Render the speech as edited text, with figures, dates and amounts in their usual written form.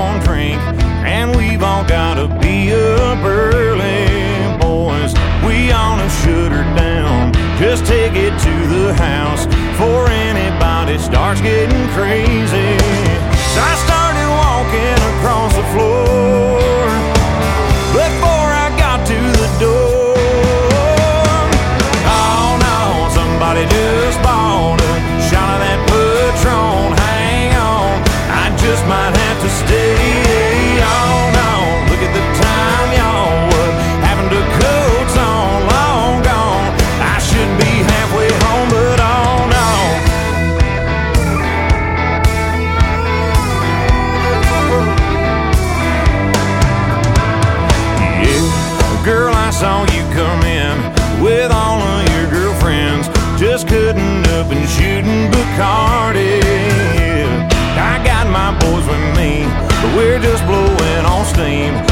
one drink, and we've all gotta be up early. Boys, we ought to shut her down, just take it to the house before anybody starts getting crazy. So I started walking across the floor before I got to the door. Oh no, somebody just bought a shot of that Patron. Hang on, I just might have to stay. Oh no, look at the time, y'all. What happened to coats on? Long gone. I should be halfway home, but oh no. Yeah, girl, I saw you come in with all of your girlfriends, just cutting up and shooting Bacardi. I got my boys with me, but we're just blowing on steam.